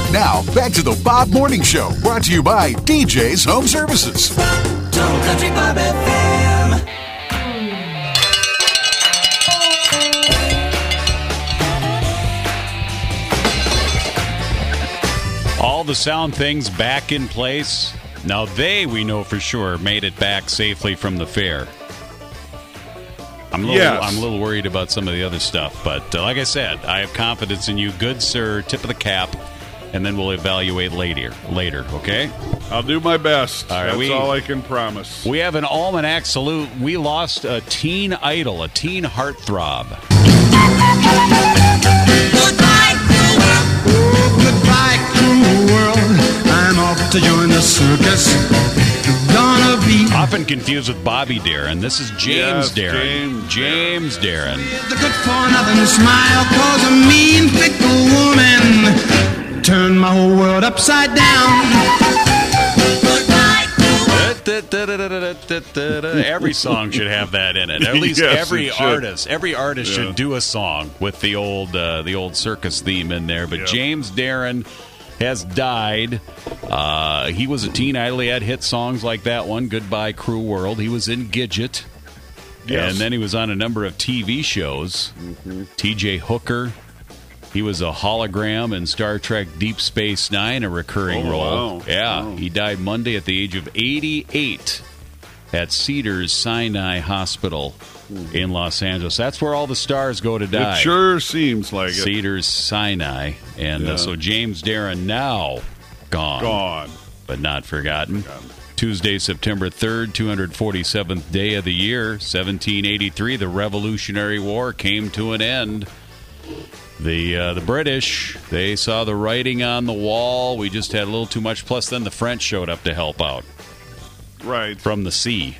Now, back to the Bob Morning Show, brought to you by DJ's Home Services. Total Country Bob FM. All the sound things back in place. Now we know for sure, made it back safely from the fair. I'm a little worried about some of the other stuff, but like I said, I have confidence in you. Good sir, tip of the cap, and then we'll evaluate later, okay? I'll do my best. All right, That's all I can promise. We have an almanac salute. We lost a teen idol, a teen heartthrob. Goodbye, cruel world. I'm off to join the circus. Gonna be Often confused with Bobby Darin. This is James Darin. James Darin. the good for nothing smile, cause a mean, fickle woman turned my whole world upside down. Every song should have that in it. At least Yes, every it should. artist. Every artist should do a song with the old circus theme in there. But James Darin has died. He was a teen idol. He had hit songs like that one, Goodbye Cruel World. He was in Gidget. Yes. And then he was on a number of TV shows. T.J. Hooker. He was a hologram in Star Trek Deep Space Nine, a recurring role. Wow. Yeah, Wow. he died Monday at the age of 88 at Cedars Sinai Hospital in Los Angeles. That's where all the stars go to die. It sure seems like it. Cedars Sinai. And so James Darin now gone. But not forgotten. Tuesday, September 3rd, 247th day of the year, 1783, the Revolutionary War came to an end. The British, they saw the writing on the wall. We just had a little too much. Plus, then the French showed up to help out. Right. From the sea.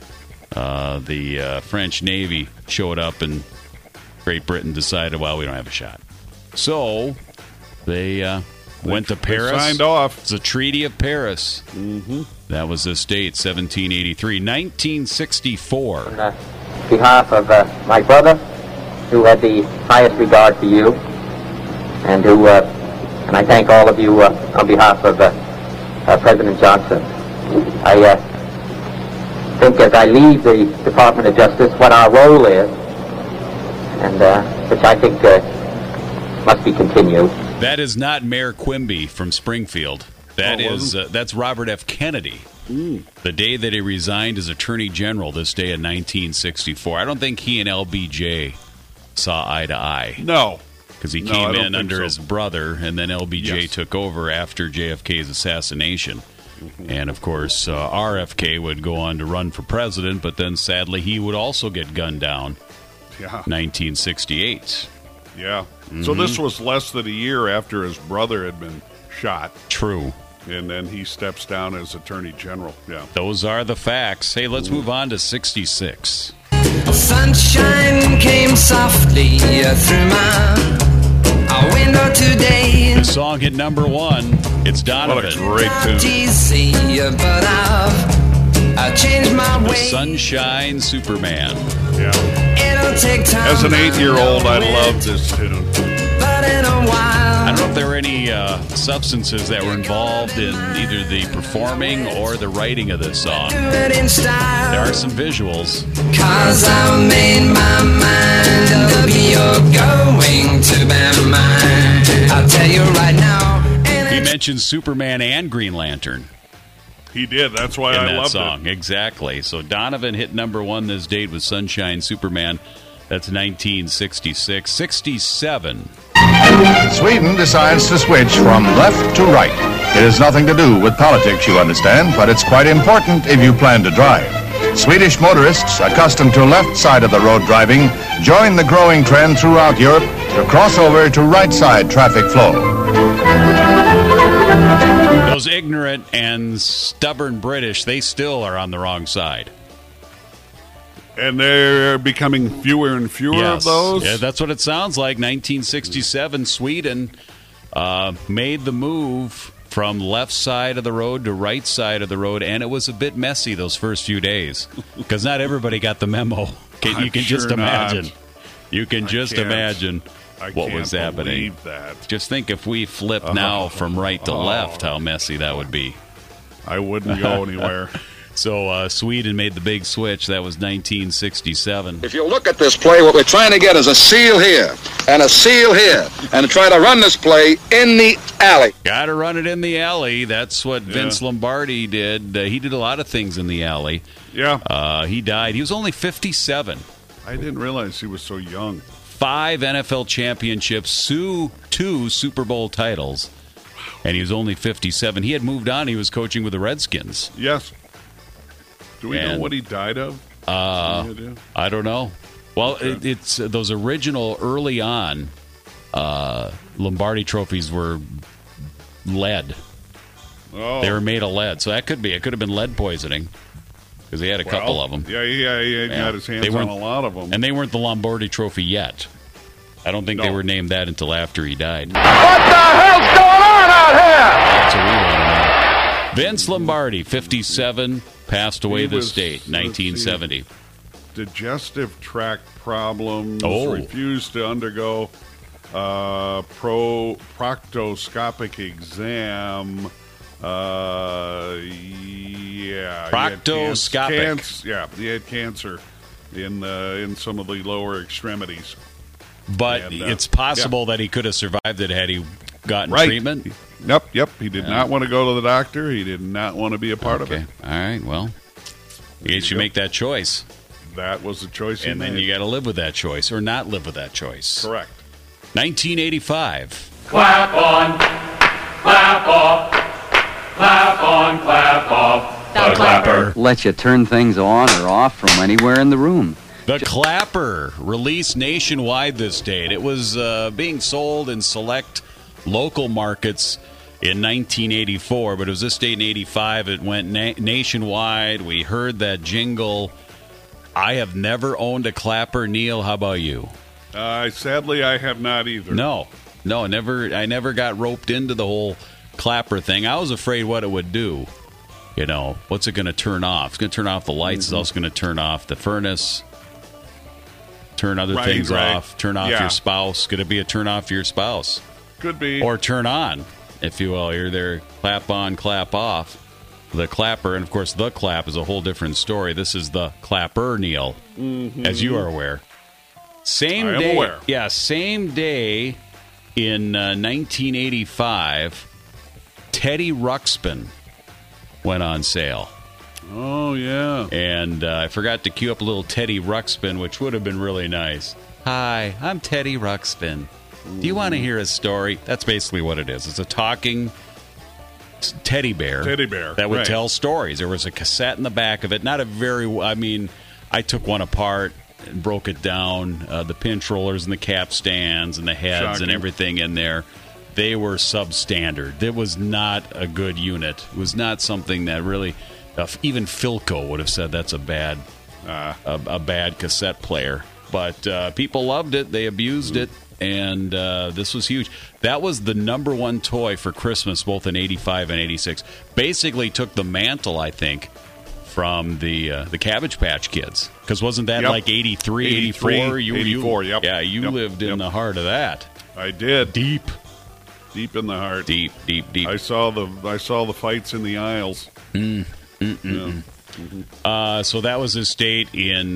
The French Navy showed up, and Great Britain decided, well, we don't have a shot. So they went to Paris. They signed off. It's the Treaty of Paris. Mm-hmm. That was this date, 1783. 1964. On behalf of my brother, who had the highest regard for you, and I thank all of you on behalf of President Johnson. I think as I leave the Department of Justice, what our role is, and which I think must be continued. That is not Mayor Quimby from Springfield. That's Robert F. Kennedy. The day that he resigned as Attorney General, this day in 1964. I don't think he and LBJ saw eye to eye. No. Because he came in under his brother, and then LBJ took over after JFK's assassination. And, of course, RFK would go on to run for president, but then, sadly, he would also get gunned down. 1968. Yeah. So this was less than a year after his brother had been shot. True. And then he steps down as Attorney General. Yeah. Those are the facts. Hey, let's move on to 66. Sunshine came softly through my window today. The song hit number one. It's Donovan. What a great tune. Easy, but I've changed my The way. Sunshine Superman. Yeah. It'll take time. As an 8-year-old, I love this tune. But in a while, I don't know if there were any substances that were involved in either the performing or the writing of this song. do it in style. There are some visuals. 'Cause I made my mind up. You're going to be mine. I'll tell you right now. He mentioned Superman and Green Lantern He did. That's why in I that loved song. Exactly. So Donovan hit number one this date with Sunshine Superman. That's 1966. 67. Sweden decides to switch from left to right. It has nothing to do with politics, you understand, but it's quite important if you plan to drive. Swedish motorists accustomed to left side of the road driving join the growing trend throughout Europe to cross over to right side traffic flow. Those ignorant and stubborn British, they still are on the wrong side. And they're becoming fewer and fewer of those? Yeah, that's what it sounds like. 1967, Sweden made the move from left side of the road to right side of the road, and it was a bit messy those first few days because not everybody got the memo. You can just imagine. You can just imagine. what was happening. That. Just think if we flip now from right to left, how messy that would be. I wouldn't go anywhere. So Sweden made the big switch. That was 1967. If you look at this play, what we're trying to get is a seal here and a seal here and try to run this play in the alley. Got to run it in the alley. That's what Vince Lombardi did. He did a lot of things in the alley. Yeah. He died. He was only 57. I didn't realize he was so young. 5 NFL championships, 2 Super Bowl titles, and he was only 57. He had moved on. He was coaching with the Redskins. Yes. Do we know what he died of? I don't know. Well, it's those original early on Lombardi trophies were lead. Oh. They were made of lead, so that could be. It could have been lead poisoning because he had a couple of them. Yeah, he got his hands on a lot of them. And they weren't the Lombardi trophy yet. I don't think they were named that until after he died. What the hell's going on out here? That's what we want to know. Vince Lombardi, 57, passed away this date, 1970. Digestive tract problems, Oh. refused to undergo proctoscopic exam. Proctoscopic. He had cancer in some of the lower extremities. But it's possible that he could have survived it had he gotten treatment? Yep. He did not want to go to the doctor. He did not want to be a part of it. All right, well, I guess you make that choice. That was the choice he and made. then you got to live with that choice or not live with that choice. Correct. 1985. Clap on, clap off, clap on, clap off. The Clapper. Let you turn things on or off from anywhere in the room. The Clapper, released nationwide this date. It was being sold in select local markets in 1984, but it was this date in 85. It went nationwide. We heard that jingle. I have never owned a Clapper. Neil, how about you? Sadly, I have not either. No, never. I never got roped into the whole Clapper thing. I was afraid what it would do. You know, what's it going to turn off? It's going to turn off the lights. It's also going to turn off the furnace. Turn other things off. Turn off your spouse. Could it be a turn off for your spouse? Could be. Or turn on, if you will. You're there, clap on, clap off. The Clapper, and of course, the clap is a whole different story. This is the Clapper, Neil, as you are aware. Same day. Aware. Yeah, same day in 1985, Teddy Ruxpin went on sale. Oh, yeah. And I forgot to cue up a little Teddy Ruxpin, which would have been really nice. Hi, I'm Teddy Ruxpin. Do you want to hear a story? That's basically what it is. It's a talking teddy bear. That would tell stories. There was a cassette in the back of it. Not a very... I mean, I took one apart and broke it down. The pinch rollers and the cap stands and the heads and everything in there. They were substandard. It was not a good unit. It was not something that really... even Philco would have said that's a bad cassette player. But people loved it. They abused it. And this was huge. That was the number one toy for Christmas, both in 85 and 86. Basically took the mantle, I think, from the Cabbage Patch Kids. Because wasn't that like 83, 84? 84, yep. Yeah, you lived in the heart of that. I did. Deep in the heart. Deep. I saw the fights in the aisles. So that was his date in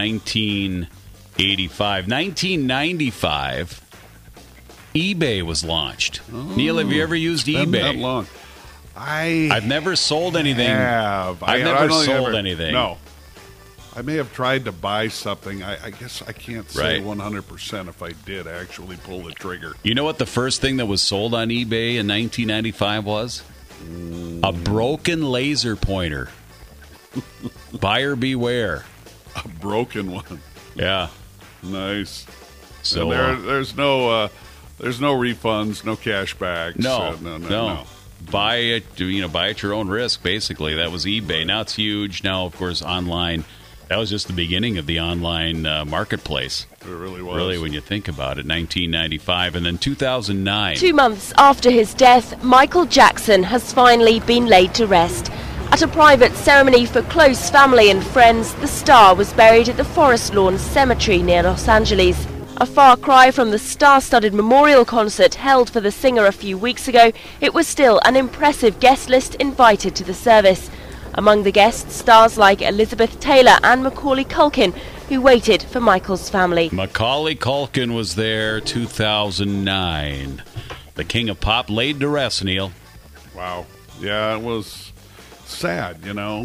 1985. 1995, eBay was launched. Neil, have you ever used eBay? That long. I've never sold anything. I've never sold anything. No. I may have tried to buy something. I guess I can't say 100% if I did actually pull the trigger. You know what the first thing that was sold on eBay in 1995 was? A broken laser pointer. Buyer beware. A broken one. Yeah. Nice. So there's no refunds, no cash backs. No. Buy it. Buy at your own risk. Basically, that was eBay. Now it's huge. Now, of course, online. That was just the beginning of the online marketplace. It really was. Really, when you think about it, 1995 and then 2009. 2 months after his death, Michael Jackson has finally been laid to rest. At a private ceremony for close family and friends, the star was buried at the Forest Lawn Cemetery near Los Angeles. A far cry from the star-studded memorial concert held for the singer a few weeks ago, it was still an impressive guest list invited to the service. Among the guests, stars like Elizabeth Taylor and Macaulay Culkin, who waited for Michael's family. Macaulay Culkin was there 2009. The king of pop laid to rest, Neil. Wow. Yeah, it was sad,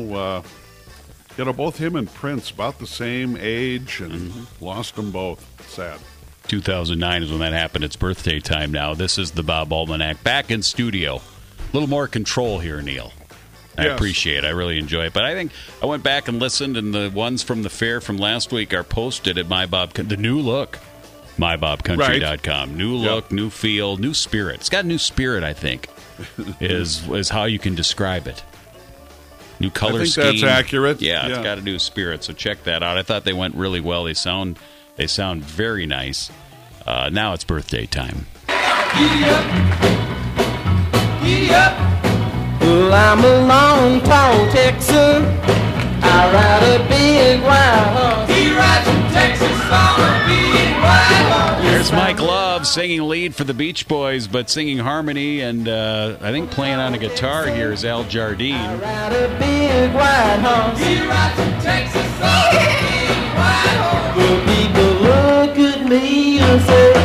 both him and Prince about the same age, and lost them both. Sad. 2009 is when that happened. It's birthday time now. This is the Bob Almanac. Back in studio. A little more control here, Neil. I appreciate it. I really enjoy it. But I think I went back and listened, and the ones from the fair from last week are posted at the new look, mybobcountry.com. Right. New look, new feel, new spirit. It's got new spirit, I think, is how you can describe it. New color scheme. I think that's accurate. Yeah, it's got a new spirit, so check that out. I thought they went really well. They sound very nice. Now it's birthday time. Giddy up. Giddy up. Well, I'm a long, tall Texan. I ride a big white horse. He rides from Texas on a big white horse. There's Mike Love singing lead for the Beach Boys, but singing harmony, and I think playing on a guitar here is Al Jardine. I ride a big white horse. He rides from Texas on a big white horse. Well, people look at me and say,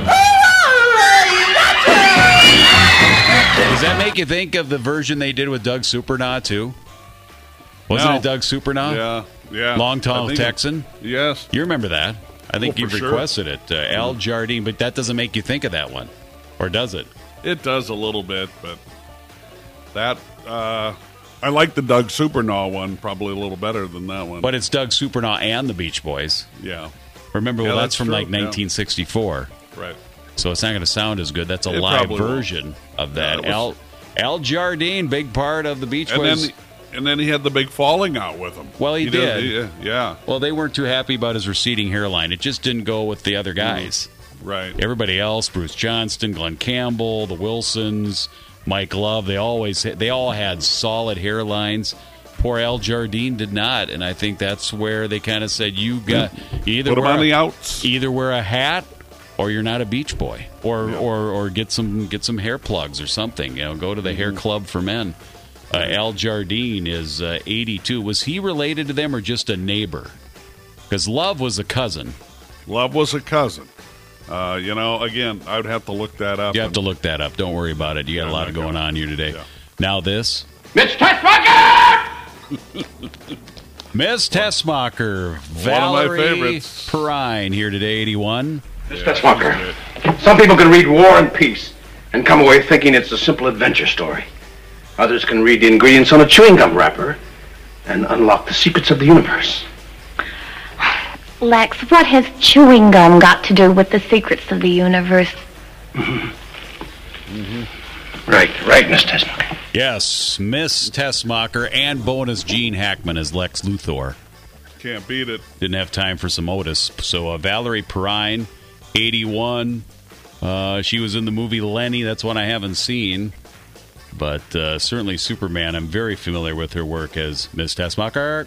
does that make you think of the version they did with Doug Supernaw, too? Wasn't it Doug Supernaw? Yeah. Long, tall Texan? Yes. You remember that. I think you've requested it. Al Jardine, but that doesn't make you think of that one. Or does it? It does a little bit, but that, I like the Doug Supernaw one probably a little better than that one. But it's Doug Supernaw and the Beach Boys. Yeah. Remember, that's from like 1964. Right. So it's not going to sound as good. That's a live version of that. Al Jardine, big part of the Beach Boys. And then he had the big falling out with him. Well, he did. Yeah. Well, they weren't too happy about his receding hairline. It just didn't go with the other guys. Right. Everybody else, Bruce Johnston, Glenn Campbell, the Wilsons, Mike Love, they all had solid hairlines. Poor Al Jardine did not, and I think that's where they kind of said, you either put him on the outs. Either wear a hat or you're not a Beach Boy, or get some hair plugs or something. Go to the hair club for men. Al Jardine is 82. Was he related to them or just a neighbor? Because Love was a cousin. Love was a cousin. Again, I would have to look that up. You have to look that up. Don't worry about it. You got a lot going on here today. Yeah. Now this. Mitch Tessmacher! Miss Tessmacher. Valerie Perrine here today, 81. Miss Tessmacher. Some people can read War and Peace and come away thinking it's a simple adventure story. Others can read the ingredients on a chewing gum wrapper and unlock the secrets of the universe. Lex, what has chewing gum got to do with the secrets of the universe? Right, Miss Tessmacher. Yes, Miss Tessmacher and bonus Gene Hackman as Lex Luthor. Can't beat it. Didn't have time for some Otis. So Valerie Perrine, 81. She was in the movie Lenny. That's one I haven't seen. But certainly Superman, I'm very familiar with her work as Miss Tessmacher.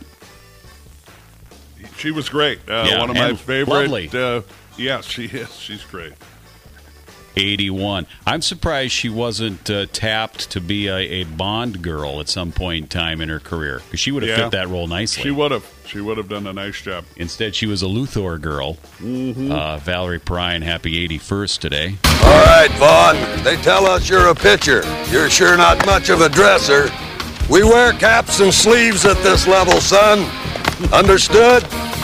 She was great. One of my favorite. Lovely. Yes, she is. She's great. 81. I'm surprised she wasn't tapped to be a Bond girl at some point in time in her career, because she would have fit that role nicely. She would have. She would have done a nice job. Instead, she was a Luthor girl. Valerie Perrine, happy 81st today. All right, Vaughn. They tell us you're a pitcher. You're sure not much of a dresser. We wear caps and sleeves at this level, son. Understood?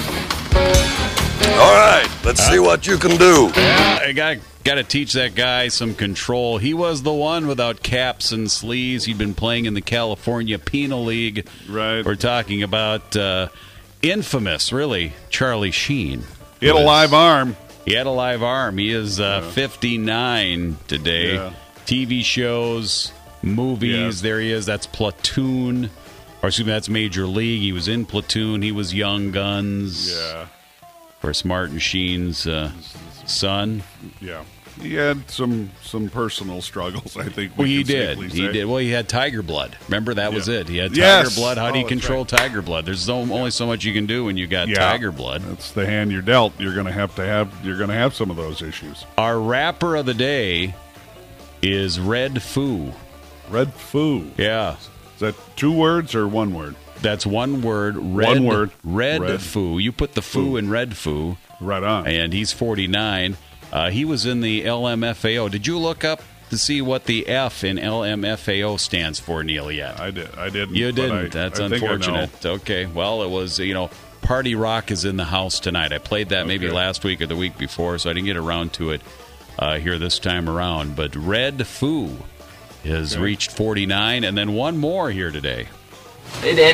All right, let's see what you can do. Yeah, I got to teach that guy some control. He was the one without caps and sleeves. He'd been playing in the California Penal League. Right. We're talking about infamous, really, Charlie Sheen. He had a live arm. He had a live arm. He is 59 today. Yeah. TV shows, movies, there he is. That's Platoon. Or excuse me, that's Major League. He was in Platoon. He was Young Guns. Yeah. Of course, Martin Sheen's son. Yeah. he had some personal struggles, I think. Well, he did. Well, he had tiger blood. Remember, that was it. He had tiger blood. How do you control tiger blood? There's only so much you can do when you got tiger blood. That's the hand you're dealt. You're going to have some of those issues. Our rapper of the day is Red Foo. Red Foo. Yeah. Is that 2 words or 1 word? That's 1 word. One word. Red Foo. You put the Foo in Red Foo. Right on. And he's 49. He was in the LMFAO. Did you look up to see what the F in LMFAO stands for, Neil, yet? I didn't. You didn't. That's unfortunate. Okay. Well, it was, Party Rock is in the house tonight. I played that maybe last week or the week before, so I didn't get around to it here this time around. But Red Foo has reached 49, and then one more here today. Hey, Danny.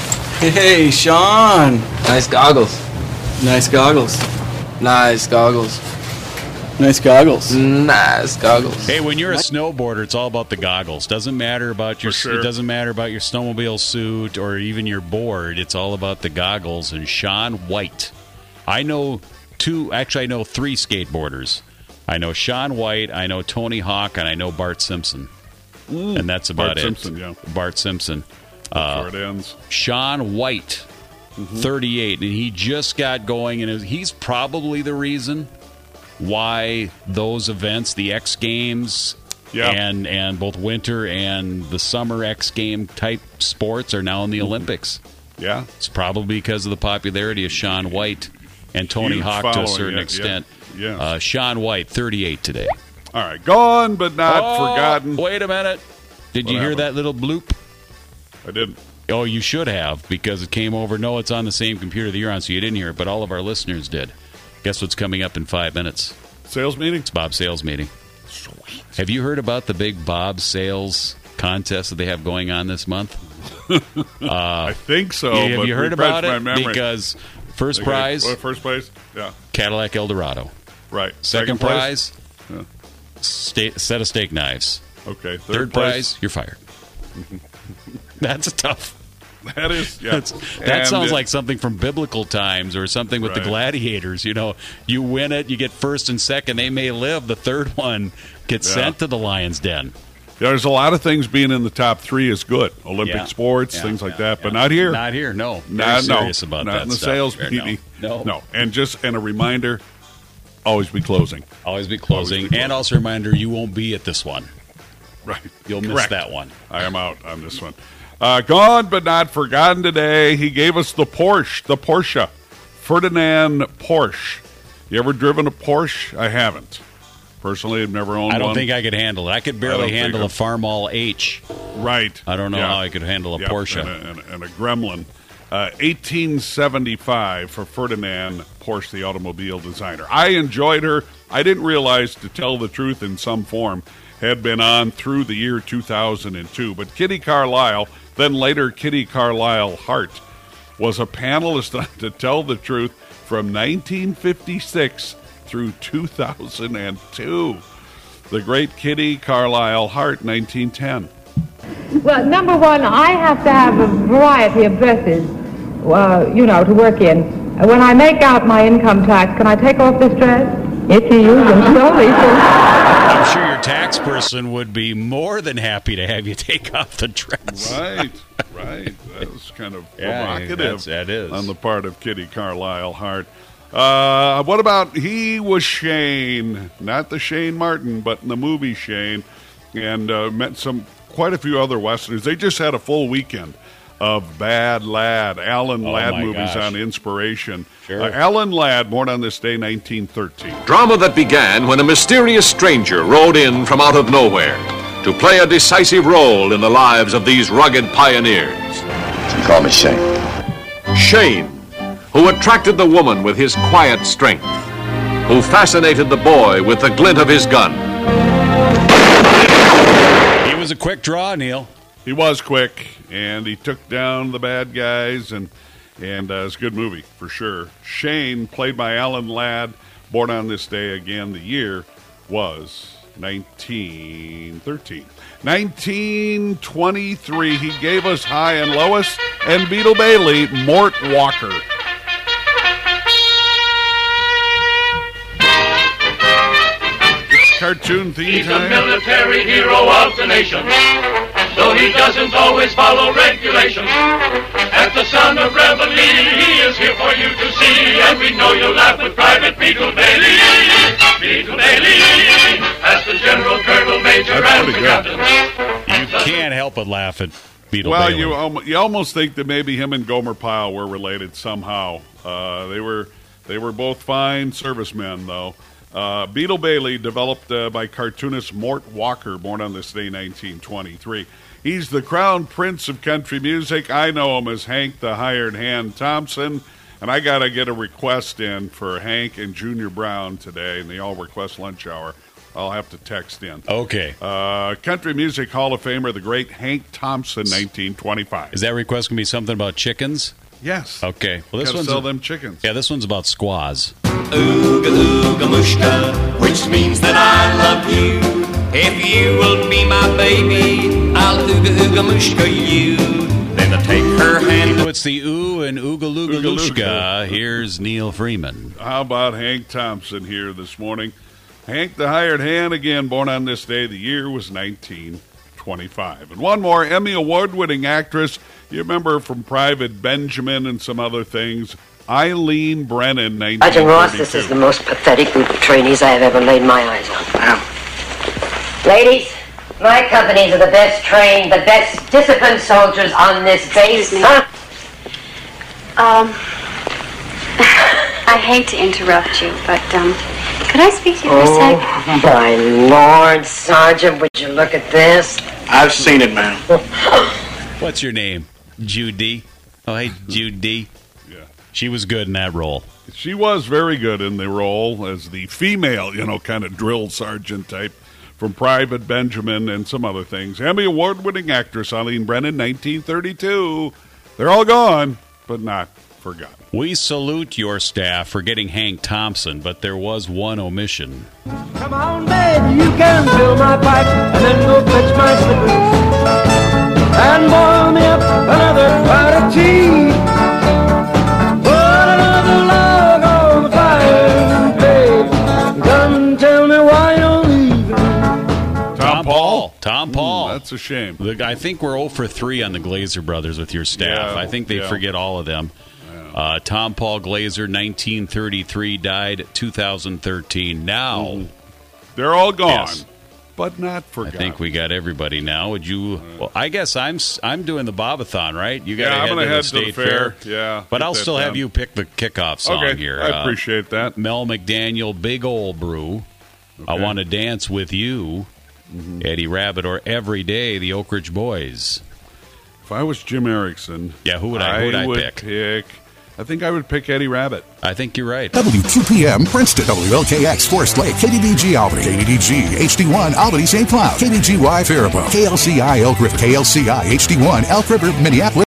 Hey, Sean. Nice goggles. Nice goggles. Nice goggles. Nice goggles. Nice goggles. Hey, when you're a snowboarder, it's all about the goggles. Doesn't matter about your It doesn't matter about your snowmobile suit or even your board. It's all about the goggles. And Shaun White, I know 3 skateboarders. I know Shaun White, I know Tony Hawk, and I know Bart Simpson. And that's about Bart Simpson, yeah. Bart Simpson. That's where it ends. Shaun White, 38, and he just got going, and he's probably the reason why those events, the X Games, and both winter and the summer X Game type sports are now in the Olympics. Yeah. It's probably because of the popularity of Shaun White and Tony Hawk to a certain extent. Yeah. Shaun White, 38 today. All right. Gone but not forgotten. Wait a minute. Did you hear that little bloop? I didn't. Oh, you should have, because it came over. No, it's on the same computer that you're on, so you didn't hear it, but all of our listeners did. Guess what's coming up in 5 minutes? Sales meeting? It's Bob's sales meeting. Sweet. Have you heard about the big Bob's sales contest that they have going on this month? I think so. Have you heard about it? Because first prize. First place? Yeah. Cadillac Eldorado. Right. Second prize? Set of steak knives. Okay. Third prize? You're fired. That's tough. That is, yeah. That sounds like something from biblical times or something with the gladiators. You win it, you get first and second. They may live. The third one gets sent to the lion's den. There's a lot of things being in the top 3 is good. Olympic sports, things like that, but not here. Not here, no. Not serious about that. Not in the sales meeting. No. And a reminder, always be closing. Always be closing. And also a reminder, you won't be at this one. Right. You'll miss that one. I am out on this one. Gone but not forgotten today. He gave us the Porsche. Ferdinand Porsche. You ever driven a Porsche? I haven't. Personally, I've never owned one. I don't think I could handle it. I could barely handle a Farmall H. Right. I don't know how I could handle a Porsche. And a Gremlin. 1875 for Ferdinand Porsche, the automobile designer. I enjoyed her. I didn't realize, to tell the truth in some form, had been on through the year 2002. But Kitty Carlisle, then later Kitty Carlisle Hart, was a panelist on To Tell the Truth from 1956 through 2002. The great Kitty Carlisle Hart, 1910. Well, number one, I have to have a variety of dresses, to work in. When I make out my income tax, can I take off this dress? If you use them slowly. I'm sure your tax person would be more than happy to have you take off the dress. Right. That was kind of provocative that is. On the part of Kitty Carlisle Hart. What about He Was Shane? Not the Shane Martin, but in the movie Shane. And met quite a few other Westerners. They just had a full weekend of Bad Lad, Alan Ladd movies on Inspiration. Sure. Alan Ladd, born on this day, 1913. Drama that began when a mysterious stranger rode in from out of nowhere to play a decisive role in the lives of these rugged pioneers. You call me Shane. Shane, who attracted the woman with his quiet strength, who fascinated the boy with the glint of his gun. He was a quick draw, Neil. He was quick, and he took down the bad guys, and it's a good movie, for sure. Shane, played by Alan Ladd, born on this day again. The year was 1913. 1923, he gave us High and Lois, and Beetle Bailey, Mort Walker. cartoon theme He's time? a military hero of the nation, though he doesn't always follow regulations. As the son of Reveille, he is here for you to see, and we know you'll laugh with Private Beetle Bailey. Beetle Bailey, as the General, Colonel, Major, and the Captain. You can't help but laugh at Beetle Well, Bailey. you almost think that maybe him and Gomer Pyle were related somehow. They were both fine servicemen, though. Beetle Bailey, developed by cartoonist Mort Walker, born on this day, 1923. He's the crown prince of country music. I know him as Hank the Hired Hand Thompson, and I got to get a request in for Hank and Junior Brown today, and they all request lunch hour. I'll have to text in. Okay. Country Music Hall of Famer, the great Hank Thompson, 1925. Is that request going to be something about chickens? Yes. Okay. Well, this Gotta one's sell them chickens. Yeah, this one's about squaws. Ooga ooga mushka, which means that I love you. If you will be my baby, I'll ooga ooga mushka you. Then I take her hand. He puts the ooh and ooga looga lushka. Here's Neil Freeman. How about Hank Thompson here this morning? Hank the Hired Hand, again, born on this day. The year was 1925. And one more, Emmy Award-winning actress. You remember her from Private Benjamin and some other things. Eileen Brennan, 1932. Sergeant Ross, this is the most pathetic group of trainees I have ever laid my eyes on. Ladies, my companies are the best trained, the best disciplined soldiers on this base. Huh? I hate to interrupt you, but, could I speak to you for a sec? Oh, my Lord, Sergeant, would you look at this? I've seen it, man. What's your name? Judy. Oh, hey, Judy. Yeah. She was good in that role. She was very good in the role as the female, kind of drill sergeant type from Private Benjamin and some other things. Emmy Award-winning actress Eileen Brennan, 1932. They're all gone, but not forgotten. We salute your staff for getting Hank Thompson, but there was one omission. Come on, baby, you can fill my pipe and then go fetch my slippers and boil me up another pot of tea. Put another log on the fire, babe. Come and tell me why you're leaving. Tom Paul. Tom Paul. That's a shame. I think we're 0 for 3 on the Glazer brothers with your staff. I think they forget all of them. Tom Paul Glazer, 1933, died 2013. Now, they're all gone, yes, but not forgotten. I think we got everybody now. Would you? Well, I guess I'm doing the Bobathon, right? You got to I'm gonna head head to the State Fair. Yeah, but I'll still have you pick the kickoff song here. I appreciate that. Mel McDaniel, Big Ol' Brew. I Want to Dance with You. Eddie Rabbitt, or Every Day, the Oak Ridge Boys. If I was Jim Erickson, who would I pick? I think I would pick Eddie Rabbitt. I think you're right. W2PM, Princeton, WLKX, Forest Lake, KDDG Albany, KDDG, HD1, Albany, St. Cloud, KDGY, Faribault, KLCI, Elk River, KLCI, HD1, Elk River, Minneapolis.